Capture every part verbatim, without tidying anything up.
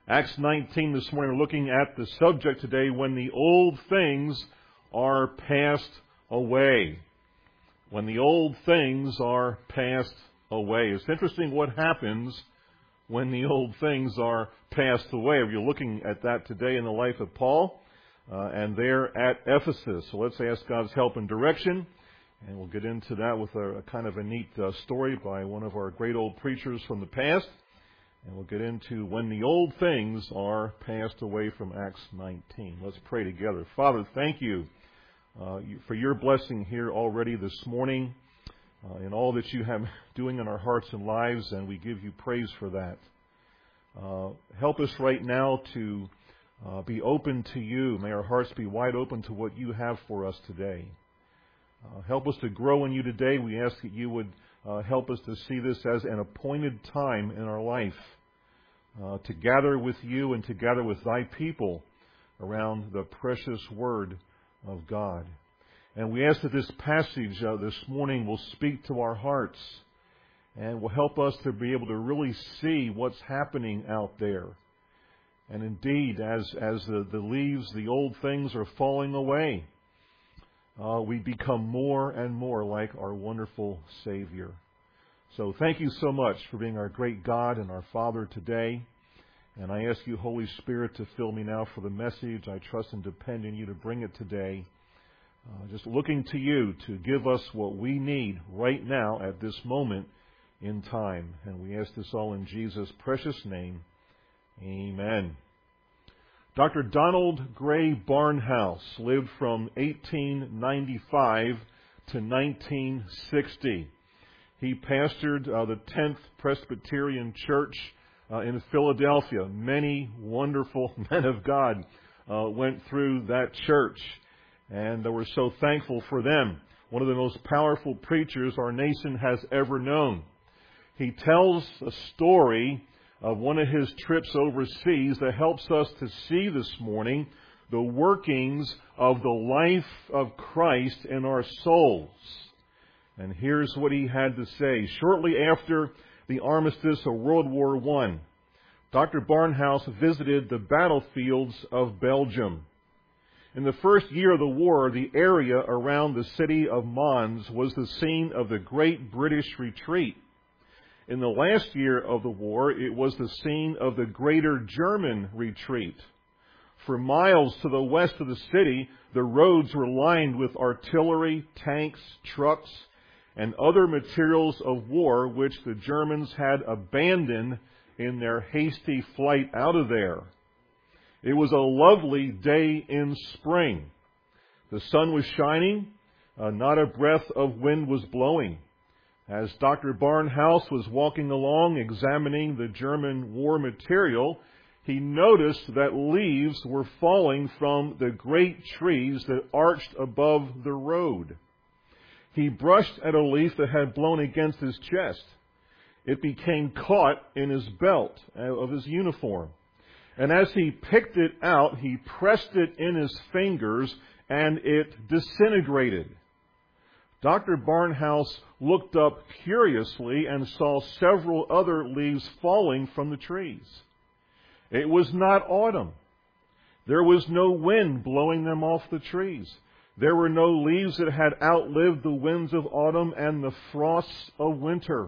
Acts nineteen this morning, we're looking at the subject today, when the old things are passed away. When the old things are passed away. It's interesting what happens when the old things are passed away. You're looking at that today in the life of Paul, uh, and there at Ephesus. So let's ask God's help and direction, and we'll get into that with a, a kind of a neat uh, story by one of our great old preachers from the past. And we'll get into when the old things are passed away from Acts nineteen. Let's pray together. Father, thank you, uh, for your blessing here already this morning, uh, in all that you have doing in our hearts and lives, and we give you praise for that. Uh, help us right now to uh, be open to you. May our hearts be wide open to what you have for us today. Uh, help us to grow in you today. We ask that you would Uh, help us to see this as an appointed time in our life, uh, to gather with you and to gather with thy people around the precious word of God. And we ask that this passage uh, this morning will speak to our hearts and will help us to be able to really see what's happening out there. And indeed, as, as the, the leaves, the old things are falling away, Uh, we become more and more like our wonderful Savior. So thank you so much for being our great God and our Father today. And I ask you, Holy Spirit, to fill me now for the message. I trust and depend on you to bring it today. Uh, just looking to you to give us what we need right now at this moment in time. And we ask this all in Jesus' precious name. Amen. Doctor Donald Gray Barnhouse lived from eighteen ninety-five to nineteen sixty. He pastored uh, the tenth Presbyterian Church uh, in Philadelphia. Many wonderful men of God uh, went through that church, and uh, we're so thankful for them. One of the most powerful preachers our nation has ever known. He tells a story of one of his trips overseas that helps us to see this morning the workings of the life of Christ in our souls. And here's what he had to say. Shortly after the armistice of World War One, Doctor Barnhouse visited the battlefields of Belgium. In the first year of the war, the area around the city of Mons was the scene of the Great British Retreat. In the last year of the war, it was the scene of the Greater German Retreat. For miles to the west of the city, the roads were lined with artillery, tanks, trucks, and other materials of war which the Germans had abandoned in their hasty flight out of there. It was a lovely day in spring. The sun was shining, uh, not a breath of wind was blowing. As Doctor Barnhouse was walking along examining the German war material, he noticed that leaves were falling from the great trees that arched above the road. He brushed at a leaf that had blown against his chest. It became caught in his belt of his uniform. And as he picked it out, he pressed it in his fingers and it disintegrated. Doctor Barnhouse looked up curiously and saw several other leaves falling from the trees. It was not autumn. There was no wind blowing them off the trees. There were no leaves that had outlived the winds of autumn and the frosts of winter.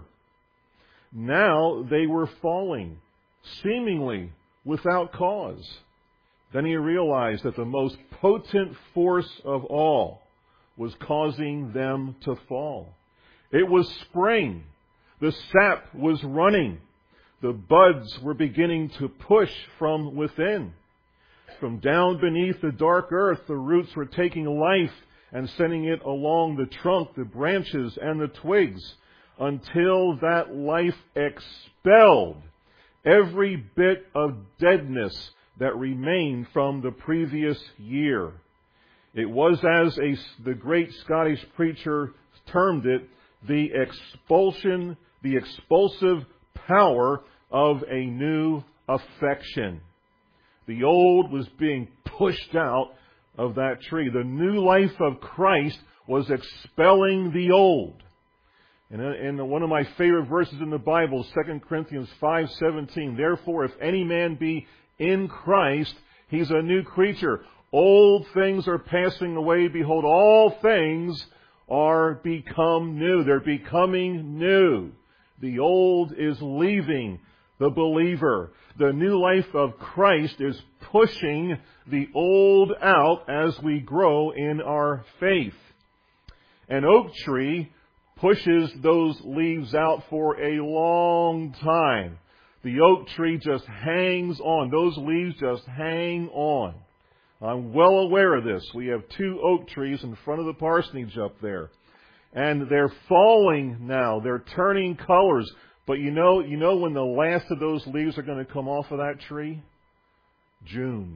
Now they were falling, seemingly without cause. Then he realized that the most potent force of all was causing them to fall. It was spring. The sap was running. The buds were beginning to push from within. From down beneath the dark earth, the roots were taking life and sending it along the trunk, the branches, and the twigs, until that life expelled every bit of deadness that remained from the previous year. It was, as a, the great Scottish preacher termed it, the expulsion, the expulsive power of a new affection. The old was being pushed out of that tree. The new life of Christ was expelling the old. And in one of my favorite verses in the Bible, Second Corinthians five seventeen, therefore, if any man be in Christ, he's a new creature. Old things are passing away. Behold, all things are become new. They're becoming new. The old is leaving the believer. The new life of Christ is pushing the old out as we grow in our faith. An oak tree pushes those leaves out for a long time. The oak tree just hangs on. Those leaves just hang on. I'm well aware of this. We have two oak trees in front of the parsonage up there. And they're falling now. They're turning colors. But you know, you know when the last of those leaves are going to come off of that tree? June.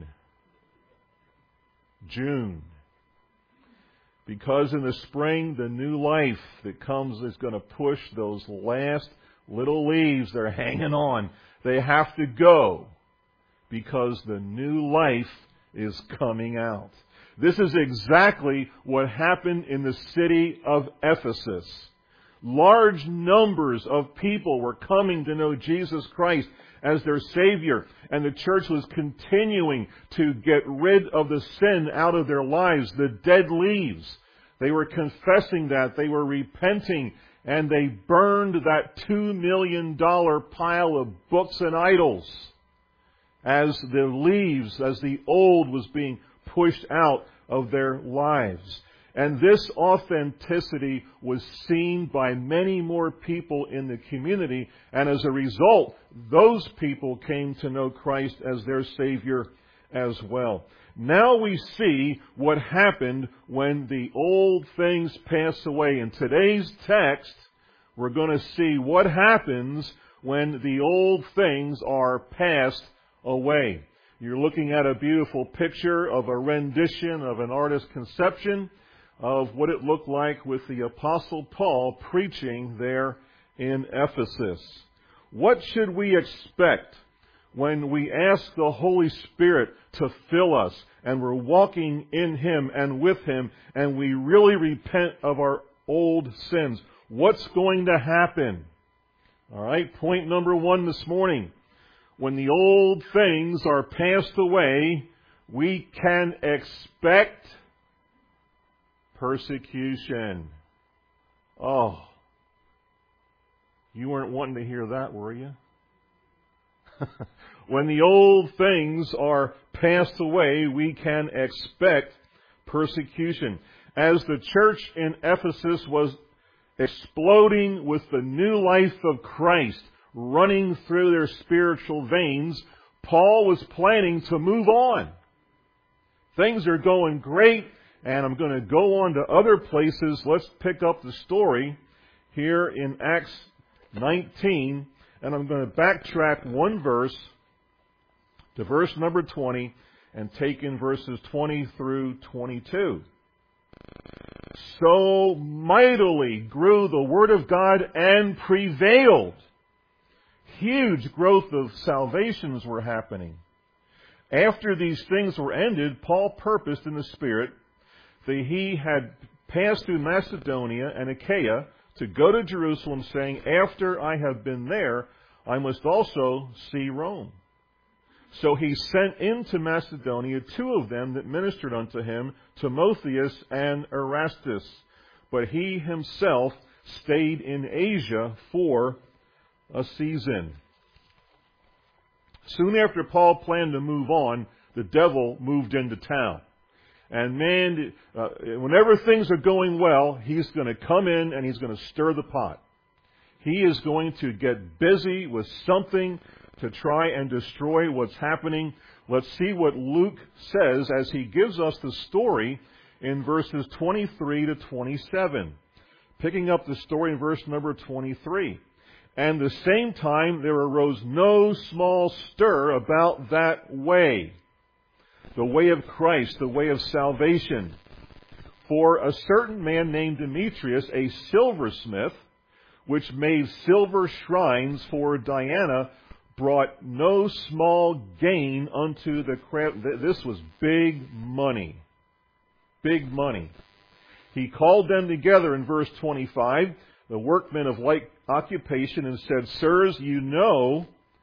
June. Because in the spring, the new life that comes is going to push those last little leaves. They're hanging on. They have to go because the new life is coming out. This is exactly what happened in the city of Ephesus. Large numbers of people were coming to know Jesus Christ as their Savior, and the church was continuing to get rid of the sin out of their lives, the dead leaves. They were confessing that, they were repenting, and they burned that two million dollars pile of books and idols as the leaves, as the old was being pushed out of their lives. And this authenticity was seen by many more people in the community, and as a result, those people came to know Christ as their Savior as well. Now we see what happened when the old things pass away. In today's text, we're going to see what happens when the old things are passed away. You're looking at a beautiful picture of a rendition of an artist's conception of what it looked like with the Apostle Paul preaching there in Ephesus. What should we expect when we ask the Holy Spirit to fill us and we're walking in Him and with Him and we really repent of our old sins? What's going to happen? All right, point number one this morning. When the old things are passed away, we can expect persecution. Oh, you weren't wanting to hear that, were you? When the old things are passed away, we can expect persecution. As the church in Ephesus was exploding with the new life of Christ running through their spiritual veins, Paul was planning to move on. Things are going great, and I'm going to go on to other places. Let's pick up the story here in Acts nineteen, and I'm going to backtrack one verse to verse number twenty and take in verses twenty through twenty-two. So mightily grew the word of God and prevailed. Huge growth of salvations were happening. After these things were ended, Paul purposed in the Spirit that he had passed through Macedonia and Achaia to go to Jerusalem, saying, after I have been there, I must also see Rome. So he sent into Macedonia two of them that ministered unto him, Timotheus and Erastus. But he himself stayed in Asia for a season. Soon after Paul planned to move on, the devil moved into town. And man, uh, whenever things are going well, he's going to come in and he's going to stir the pot. He is going to get busy with something to try and destroy what's happening. Let's see what Luke says as he gives us the story in verses twenty-three to twenty-seven. Picking up the story in verse number twenty-three. And the same time there arose no small stir about that way, the way of Christ, the way of salvation. For a certain man named Demetrius, a silversmith, which made silver shrines for Diana, brought no small gain unto the craft. This was big money. Big money. He called them together in verse twenty-five, the workmen of like occupation, and said, Sirs, you know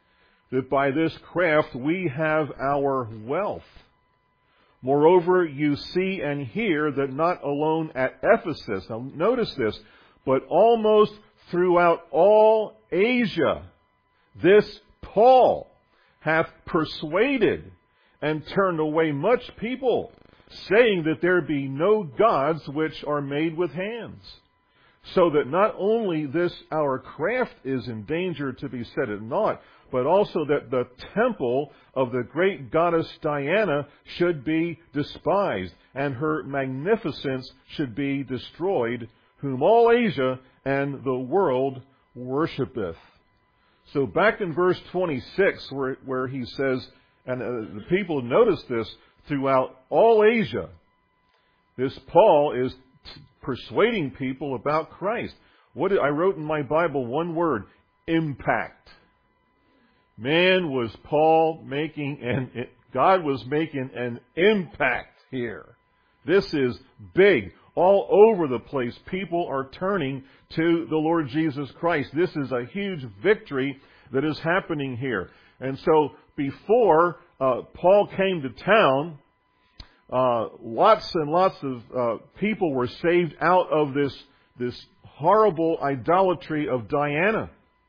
that by this craft we have our wealth. Moreover, you see and hear that not alone at Ephesus, now notice this, but almost throughout all Asia, this Paul hath persuaded and turned away much people, saying that there be no gods which are made with hands. So that not only this our craft is in danger to be set at naught, but also that the temple of the great goddess Diana should be despised, and her magnificence should be destroyed, whom all Asia and the world worshipeth. So back in verse twenty-six, where, where he says, and uh, the people notice this, throughout all Asia, this Paul is t- persuading people about Christ. What did, I wrote in my Bible one word, impact. Man, was Paul making an, God was making an impact here. This is big. All over the place, people are turning to the Lord Jesus Christ. This is a huge victory that is happening here. And so, before uh, Paul came to town, uh, lots and lots of uh, people were saved out of this, this horrible idolatry of Diana.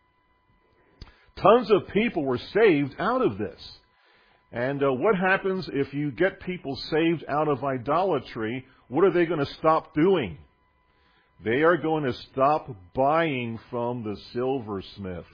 Tons of people were saved out of this. And uh, what happens if you get people saved out of idolatry? What are they going to stop doing? They are going to stop buying from the silversmiths.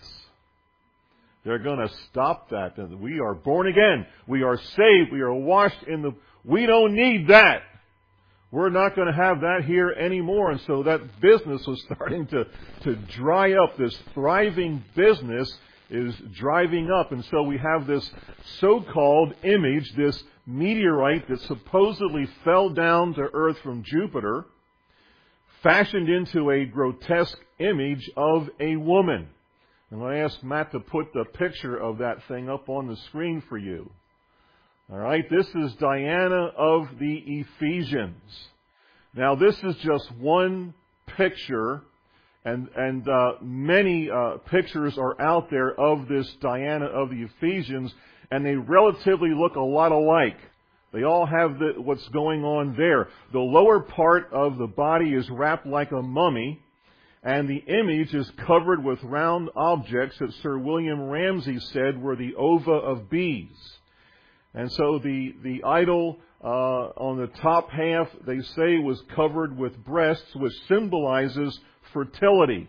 They're going to stop that. We are born again. We are saved. We are washed in the... We don't need that. We're not going to have that here anymore. And so that business was starting to, to dry up. This thriving business is driving up. And so we have this so-called image, this meteorite that supposedly fell down to earth from Jupiter, fashioned into a grotesque image of a woman. And I asked Matt to put the picture of that thing up on the screen for you. All right, this is Diana of the Ephesians. Now, this is just one picture, and and uh, many uh, pictures are out there of this Diana of the Ephesians, and they relatively look a lot alike. They all have the, what's going on there. The lower part of the body is wrapped like a mummy, and the image is covered with round objects that Sir William Ramsay said were the ova of bees. And so the, the idol uh, on the top half, they say, was covered with breasts, which symbolizes fertility.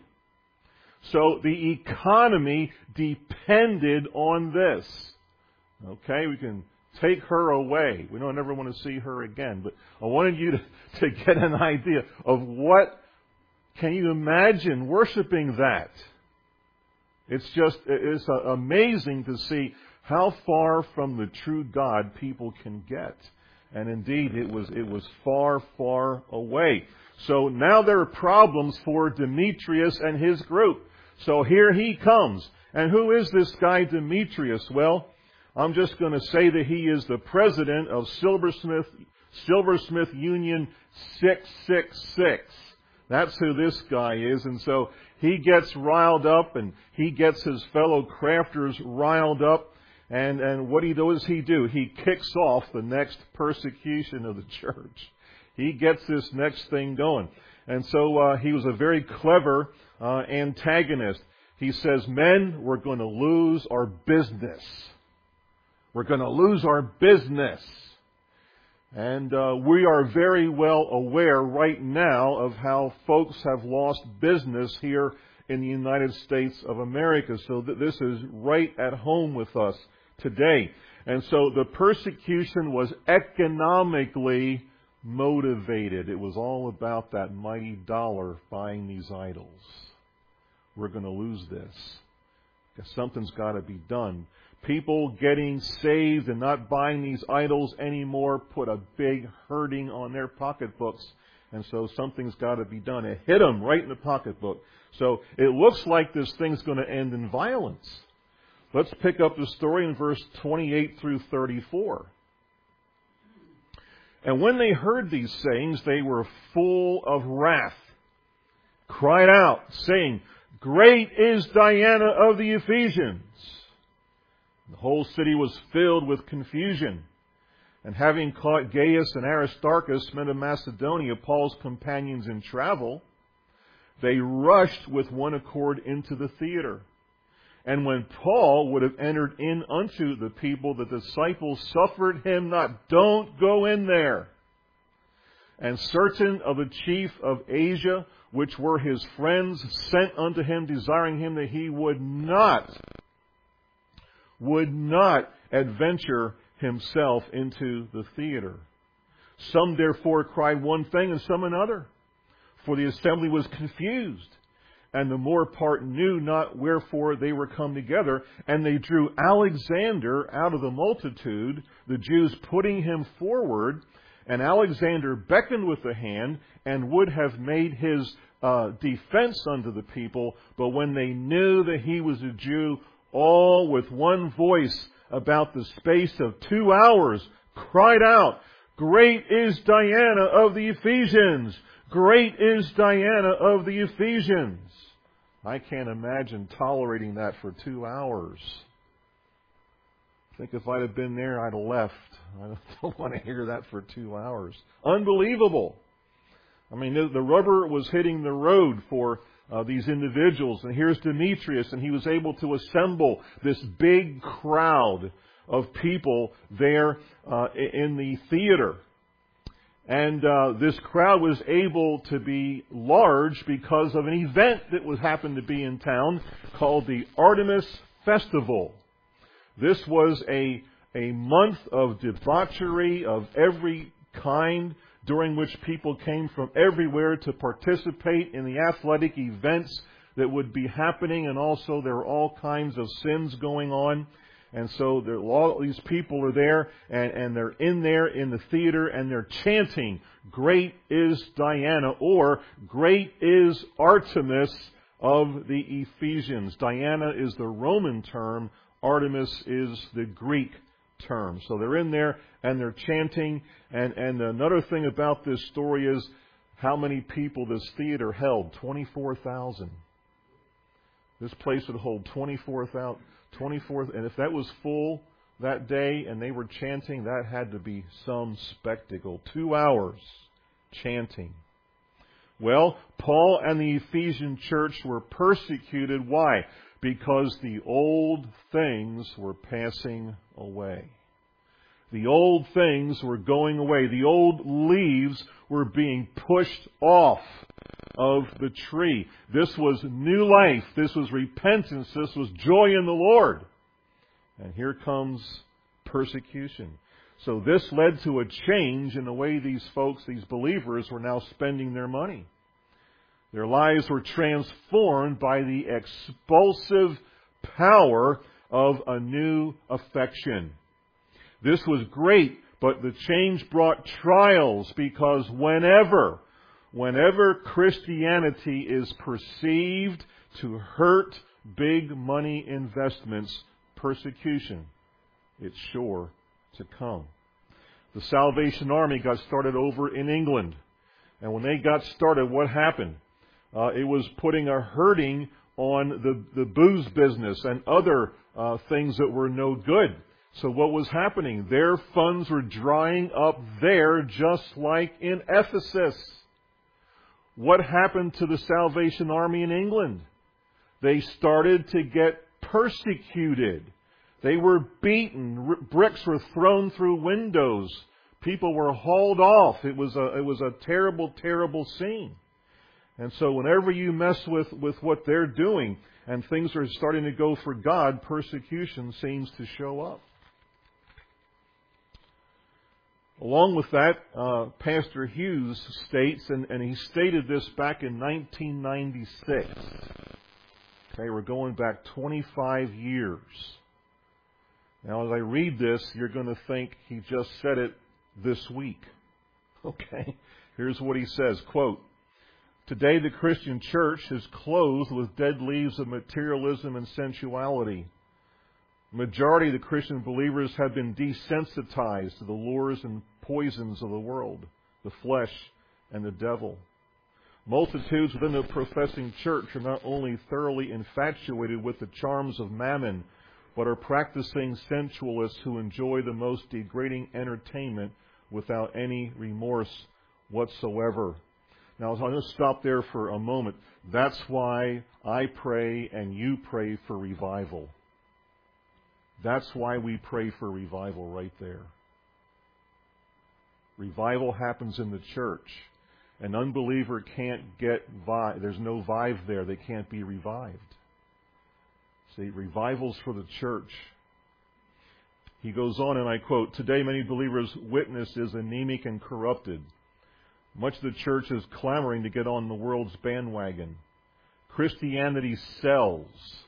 So the economy depended on this. Okay, we can take her away. We don't ever want to see her again. But I wanted you to, to get an idea of what, can you imagine worshiping that? It's just, it's amazing to see how far from the true God people can get. And indeed, it was, it was far, far away. So now there are problems for Demetrius and his group. So here he comes. And who is this guy Demetrius? Well, I'm just going to say that he is the president of Silversmith, Silversmith Union six six six. That's who this guy is. And so he gets riled up, and he gets his fellow crafters riled up. And, and what he does he do? He kicks off the next persecution of the church. He gets this next thing going. And so uh, he was a very clever uh, antagonist. He says, men, we're going to lose our business. We're going to lose our business. And uh, we are very well aware right now of how folks have lost business here in the United States of America. So th- this is right at home with us today. And so the persecution was economically motivated. It was all about that mighty dollar buying these idols. We're going to lose this. Because something's got to be done. People getting saved and not buying these idols anymore put a big hurting on their pocketbooks. And so something's got to be done. It hit them right in the pocketbook. So it looks like this thing's going to end in violence. Let's pick up the story in verse twenty-eight through thirty-four. And when they heard these sayings, they were full of wrath, cried out, saying, Great is Diana of the Ephesians. The whole city was filled with confusion. And having caught Gaius and Aristarchus, men of Macedonia, Paul's companions in travel, they rushed with one accord into the theater. And when Paul would have entered in unto the people, the disciples suffered him not. Don't go in there. And certain of the chief of Asia, which were his friends, sent unto him, desiring him that he would not, would not adventure himself into the theater. Some therefore cried one thing and some another, for the assembly was confused, and the more part knew not wherefore they were come together. And they drew Alexander out of the multitude, the Jews putting him forward. And Alexander beckoned with the hand and would have made his uh, defense unto the people. But when they knew that he was a Jew, all with one voice about the space of two hours cried out, Great is Diana of the Ephesians! Great is Diana of the Ephesians! I can't imagine tolerating that for two hours. I think if I'd have been there, I'd have left. I don't want to hear that for two hours. Unbelievable. I mean, the rubber was hitting the road for uh, these individuals. And here's Demetrius, and he was able to assemble this big crowd of people there uh, in the theater. And uh, this crowd was able to be large because of an event that was happened to be in town called the Artemis Festival. This was a, a month of debauchery of every kind, during which people came from everywhere to participate in the athletic events that would be happening, and also there were all kinds of sins going on. And so there, all these people are there, and, and they're in there in the theater, and they're chanting, Great is Diana, or Great is Artemis of the Ephesians. Diana is the Roman term. Artemis is the Greek term. So they're in there, and they're chanting. And, and another thing about this story is how many people this theater held. twenty-four thousand. This place would hold twenty-four thousand. twenty-four, and if that was full that day and they were chanting, that had to be some spectacle. Two hours chanting. Well, Paul and the Ephesian church were persecuted. Why? Because the old things were passing away. The old things were going away. The old leaves were being pushed off of the tree. This was new life. This was repentance. This was joy in the Lord. And here comes persecution. So this led to a change in the way these folks, these believers, were now spending their money. Their lives were transformed by the expulsive power of a new affection. This was great, but the change brought trials, because whenever, whenever Christianity is perceived to hurt big money investments, persecution, it's sure to come. The Salvation Army got started over in England. And when they got started, what happened? Uh, it was putting a hurting on the, the booze business and other uh, things that were no good. So what was happening? Their funds were drying up there, just like in Ephesus. What happened to the Salvation Army in England? They started to get persecuted. They were beaten. R- bricks were thrown through windows. People were hauled off. It was a, it was a terrible, terrible scene. And so whenever you mess with, with what they're doing and things are starting to go for God, persecution seems to show up. Along with that, uh, Pastor Hughes states, and, and he stated this back in nineteen ninety-six. Okay, we're going back twenty-five years. Now, as I read this, you're going to think he just said it this week. Okay, here's what he says, quote, "Today the Christian church is clothed with dead leaves of materialism and sensuality. The majority of the Christian believers have been desensitized to the lures and poisons of the world, the flesh, and the devil. Multitudes within the professing church are not only thoroughly infatuated with the charms of mammon, but are practicing sensualists who enjoy the most degrading entertainment without any remorse whatsoever. Now, I'm going to stop there for a moment. That's why I pray and you pray for revival. That's why we pray for revival right there. Revival happens in the church. An unbeliever can't get vive. There's no vive there. They can't be revived. See, revival's for the church. He goes on, and I quote, "Today many believers' witness is anemic and corrupted. Much of the church is clamoring to get on the world's bandwagon. Christianity sells.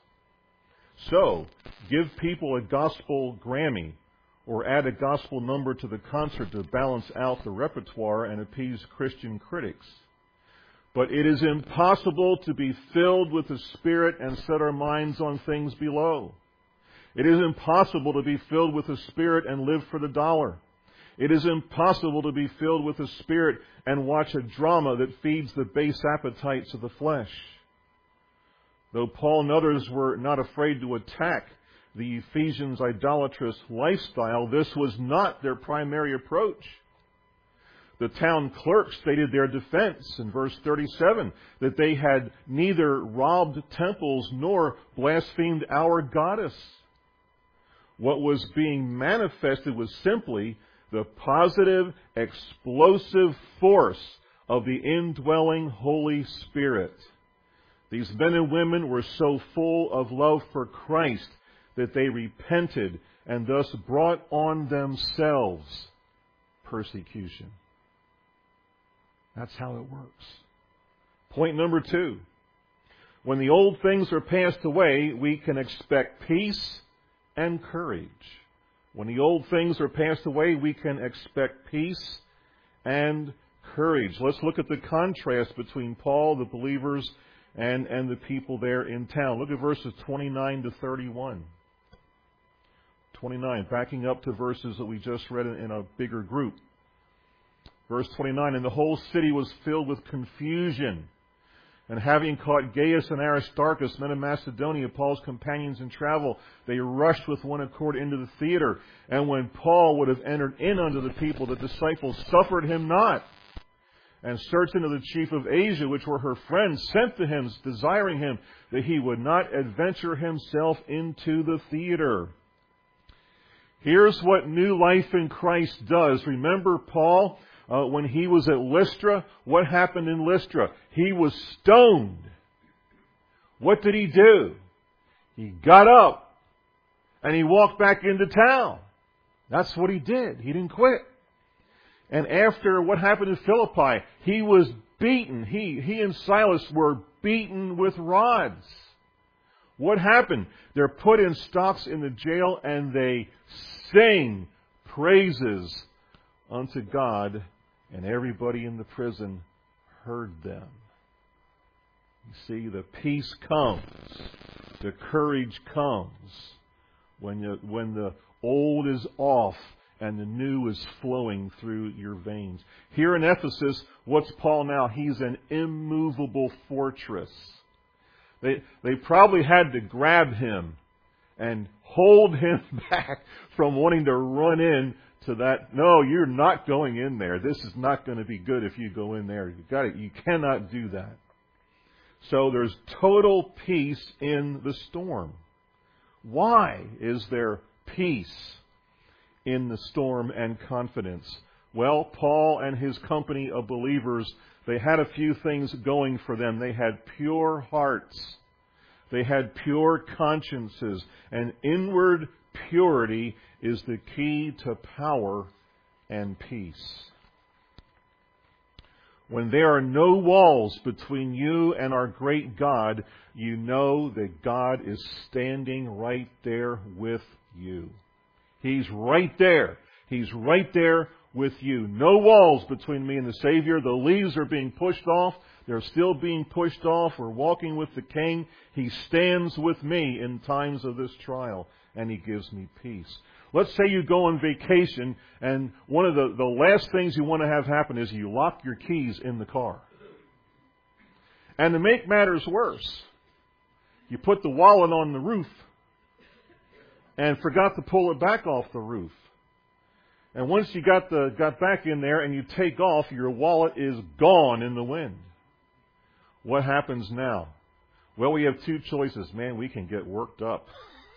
So, give people a gospel Grammy or add a gospel number to the concert to balance out the repertoire and appease Christian critics. But it is impossible to be filled with the Spirit and set our minds on things below. It is impossible to be filled with the Spirit and live for the dollar. It is impossible to be filled with the Spirit and watch a drama that feeds the base appetites of the flesh." Though Paul and others were not afraid to attack the Ephesians' idolatrous lifestyle, this was not their primary approach. The town clerk stated their defense in verse thirty-seven, that they had neither robbed temples nor blasphemed our goddess. What was being manifested was simply the positive, explosive force of the indwelling Holy Spirit. These men and women were so full of love for Christ that they repented and thus brought on themselves persecution. That's how it works. Point number two. When the old things are passed away, we can expect peace and courage. When the old things are passed away, we can expect peace and courage. Let's look at the contrast between Paul, the believers, and, and the people there in town. Look at verses twenty-nine to thirty-one. twenty-nine, backing up to verses that we just read in, in a bigger group. Verse twenty-nine, "And the whole city was filled with confusion. And having caught Gaius and Aristarchus, men of Macedonia, Paul's companions in travel, they rushed with one accord into the theater. And when Paul would have entered in unto the people, the disciples suffered him not. And searching of the chief of Asia, which were her friends, sent to him, desiring him that he would not adventure himself into the theater." Here's what new life in Christ does. Remember Paul? Uh, when he was at Lystra, what happened in Lystra? He was stoned. What did he do? He got up and he walked back into town. That's what he did. He didn't quit. And after what happened in Philippi, he was beaten. He, he and Silas were beaten with rods. What happened? They're put in stocks in the jail and they sing praises unto God. And everybody in the prison heard them. You see, the peace comes. The courage comes when, you, when the old is off and the new is flowing through your veins. Here in Ephesus, what's Paul now? He's an immovable fortress. They, they probably had to grab him and hold him back from wanting to run in to that. No, you're not going in there. This is not going to be good if you go in there. You got it. You cannot do that. So there's total peace in the storm. Why is there peace in the storm and confidence? Well, Paul and his company of believers, they had a few things going for them. They had pure hearts. They had pure consciences. And inward purity is the key to power and peace. When there are no walls between you and our great God, you know that God is standing right there with you. He's right there. He's right there with you. No walls between me and the Savior. The leaves are being pushed off. They're still being pushed off. We're walking with the King. He stands with me in times of this trial, and He gives me peace. Let's say you go on vacation, and one of the, the last things you want to have happen is you lock your keys in the car. And to make matters worse, you put the wallet on the roof, and forgot to pull it back off the roof. And once you got the got back in there and you take off, your wallet is gone in the wind. What happens now? Well, we have two choices. Man, we can get worked up.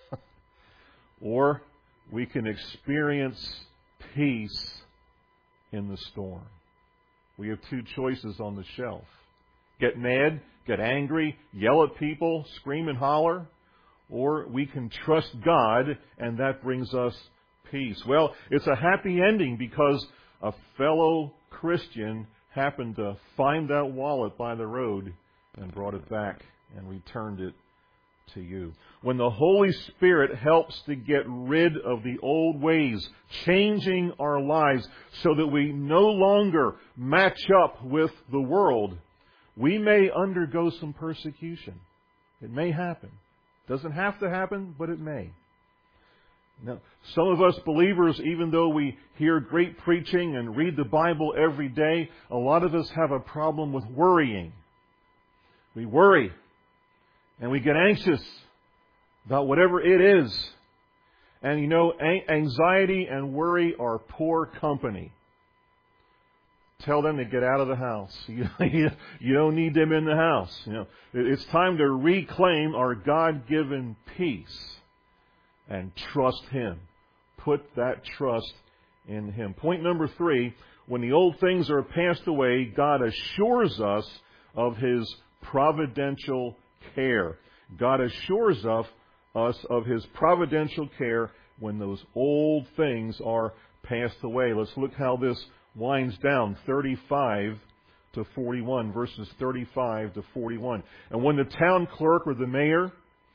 Or we can experience peace in the storm. We have two choices on the shelf. Get mad, get angry, yell at people, scream and holler, or we can trust God, and that brings us peace. Well, it's a happy ending because a fellow Christian happened to find that wallet by the road and brought it back and returned it to you. When the Holy Spirit helps to get rid of the old ways, changing our lives so that we no longer match up with the world, we may undergo some persecution. It may happen. Doesn't have to happen, but it may. Now, some of us believers, even though we hear great preaching and read the Bible every day, a lot of us have a problem with worrying. We worry and we get anxious about whatever it is. And you know, anxiety and worry are poor company. Tell them to get out of the house. You, you don't need them in the house. You know, it's time to reclaim our God-given peace and trust Him. Put that trust in Him. Point number three, when the old things are passed away, God assures us of His providential care. God assures us us of His providential care when those old things are passed away. Let's look how this winds down, thirty-five to forty-one, verses thirty-five to forty-one. And when the town clerk or the mayor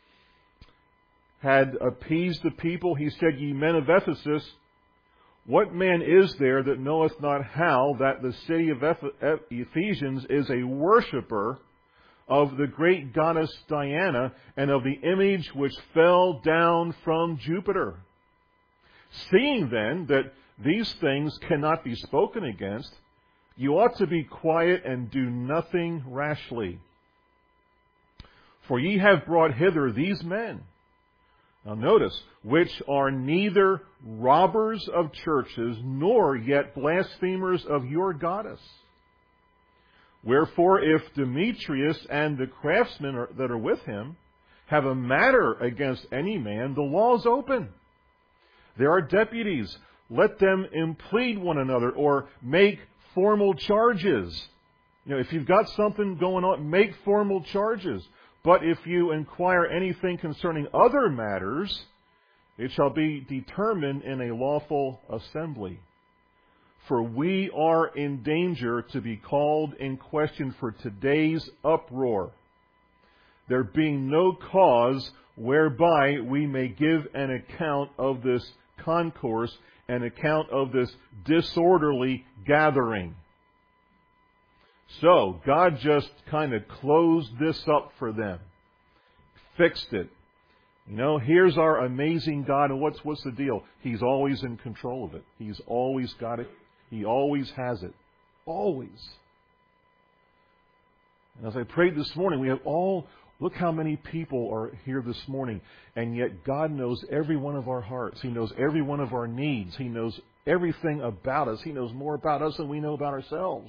had appeased the people, he said, Ye men of Ephesus, what man is there that knoweth not how that the city of Ephesians is a worshipper of the great goddess Diana, and of the image which fell down from Jupiter? Seeing then that these things cannot be spoken against, you ought to be quiet and do nothing rashly. For ye have brought hither these men. Now notice, which are neither robbers of churches, nor yet blasphemers of your goddess. Wherefore, if Demetrius and the craftsmen are, that are with him have a matter against any man, the law is open. There are deputies. Let them implead one another or make formal charges. You know, if you've got something going on, make formal charges. But if you inquire anything concerning other matters, it shall be determined in a lawful assembly. For we are in danger to be called in question for today's uproar, there being no cause whereby we may give an account of this concourse, an account of this disorderly gathering. So, God just kind of closed this up for them. Fixed it. You know, here's our amazing God, and what's what's the deal? He's always in control of it. He's always got it. He always has it. Always. And as I prayed this morning, we have all, look how many people are here this morning, and yet God knows every one of our hearts. He knows every one of our needs. He knows everything about us. He knows more about us than we know about ourselves.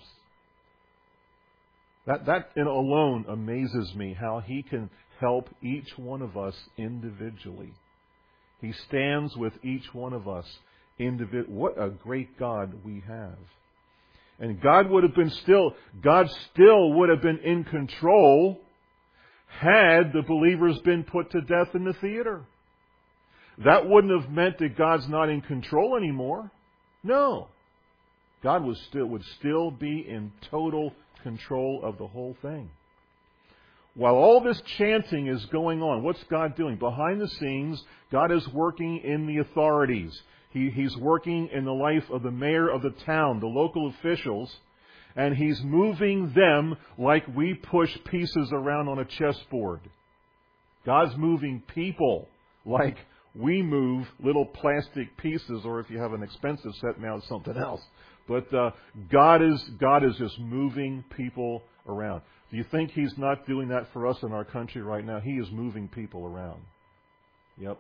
That, that alone amazes me, how He can help each one of us individually. He stands with each one of us individually. What a great God we have. And God would have been still, God still would have been in control had the believers been put to death in the theater. That wouldn't have meant that God's not in control anymore. No. God was still, would still be in total control of the whole thing. While all this chanting is going on, what's God doing? Behind the scenes, God is working in the authorities. He, he's working in the life of the mayor of the town, the local officials, and He's moving them like we push pieces around on a chessboard. God's moving people like we move little plastic pieces, or if you have an expensive set now, it's something else. But uh, God is God is just moving people around. Do you think He's not doing that for us in our country right now? He is moving people around. Yep.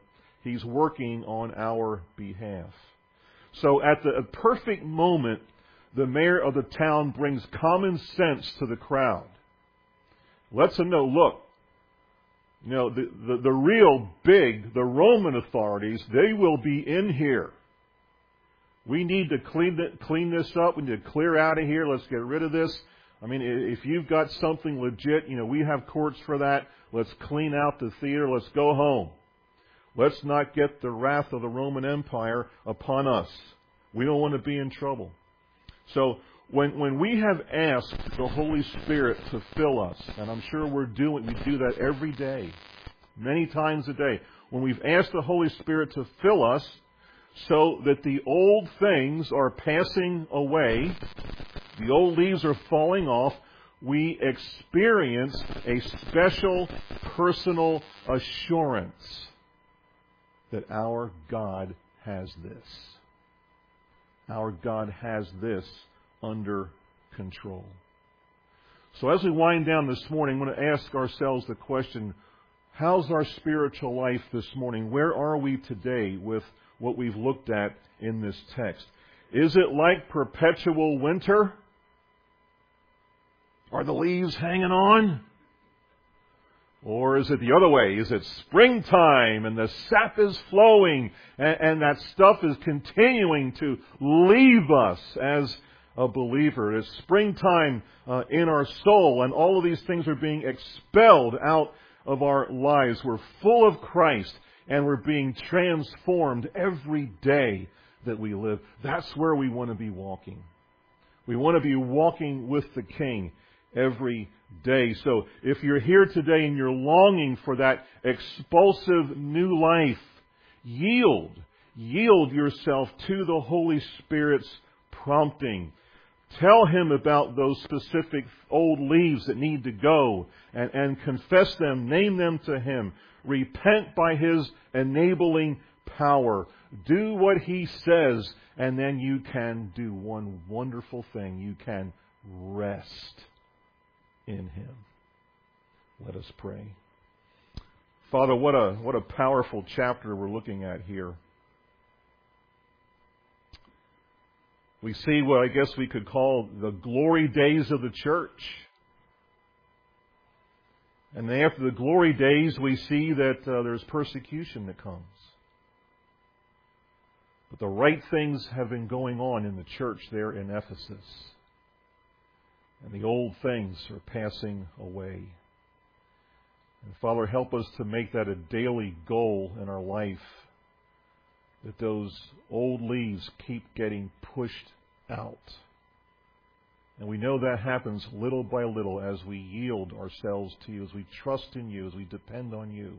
He's working on our behalf. So at the perfect moment, the mayor of the town brings common sense to the crowd. Lets them know, look, you know, the, the, the real big, the Roman authorities, they will be in here. We need to clean, the, clean this up. We need to clear out of here. Let's get rid of this. I mean, if you've got something legit, you know, we have courts for that. Let's clean out the theater. Let's go home. Let's not get the wrath of the Roman Empire upon us. We don't want to be in trouble. So when when we have asked the Holy Spirit to fill us, and I'm sure we're doing, we do that every day, many times a day. When we've asked the Holy Spirit to fill us so that the old things are passing away, the old leaves are falling off, we experience a special personal assurance that our God has this. Our God has this under control. So as we wind down this morning, I want to ask ourselves the question, how's our spiritual life this morning? Where are we today with what we've looked at in this text? Is it like perpetual winter? Are the leaves hanging on? Or is it the other way? Is it springtime and the sap is flowing and, and that stuff is continuing to leave us as a believer? It's springtime uh, in our soul and all of these things are being expelled out of our lives. We're full of Christ and we're being transformed every day that we live. That's where we want to be walking. We want to be walking with the King every day. So if you're here today and you're longing for that expulsive new life, yield. Yield yourself to the Holy Spirit's prompting. Tell Him about those specific old leaves that need to go and, and confess them, name them to Him. Repent by His enabling power. Do what He says, and then you can do one wonderful thing. You can rest in Him. Let us pray. Father, what a what a powerful chapter we're looking at here. We see what I guess we could call the glory days of the church. And then after the glory days, we see that uh, there's persecution that comes. But the right things have been going on in the church there in Ephesus. And the old things are passing away. And Father, help us to make that a daily goal in our life, that those old leaves keep getting pushed out. And we know that happens little by little as we yield ourselves to You, as we trust in You, as we depend on You,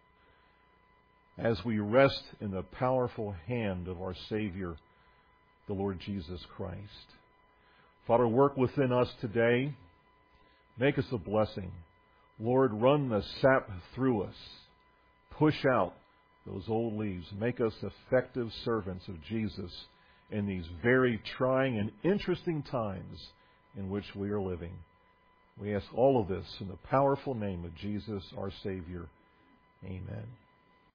as we rest in the powerful hand of our Savior, the Lord Jesus Christ. Father, work within us today. Make us a blessing. Lord, run the sap through us. Push out those old leaves. Make us effective servants of Jesus in these very trying and interesting times in which we are living. We ask all of this in the powerful name of Jesus, our Savior. Amen.